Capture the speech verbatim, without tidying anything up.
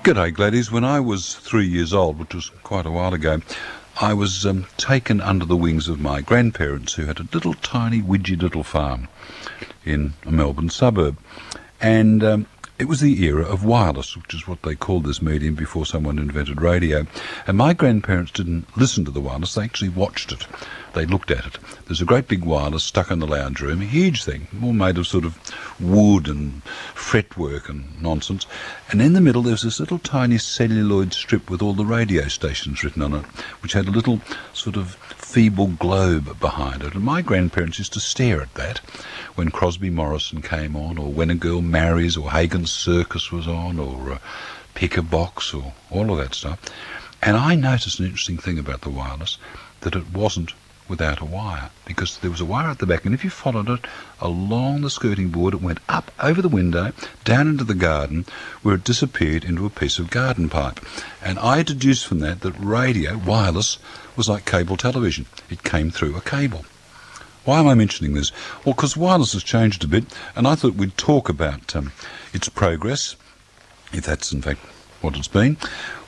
G'day, Gladys. When I was three years old, which was quite a while ago, I was um, taken under the wings of my grandparents, who had a little tiny, widgy little farm in a Melbourne suburb. And um, it was the era of wireless, which is what they called this medium before someone invented radio. And my grandparents didn't listen to the wireless, they actually watched it. They looked at it. There's a great big wireless stuck in the lounge room, a huge thing, all made of sort of wood and fretwork and nonsense. And in the middle there was this little tiny celluloid strip with all the radio stations written on it, which had a little sort of feeble globe behind it. And my grandparents used to stare at that when Crosby Morrison came on, or When a Girl Marries, or Hagen's Circus was on, or uh, Pick a Box, or all of that stuff. And I noticed an interesting thing about the wireless, that it wasn't without a wire, because there was a wire at the back, and if you followed it along the skirting board, it went up over the window, down into the garden, where it disappeared into a piece of garden pipe. And I deduced from that that radio, wireless, was like cable television. It came through a cable. Why am I mentioning this? Well, because wireless has changed a bit, and I thought we'd talk about um, its progress, if that's in fact what it's been.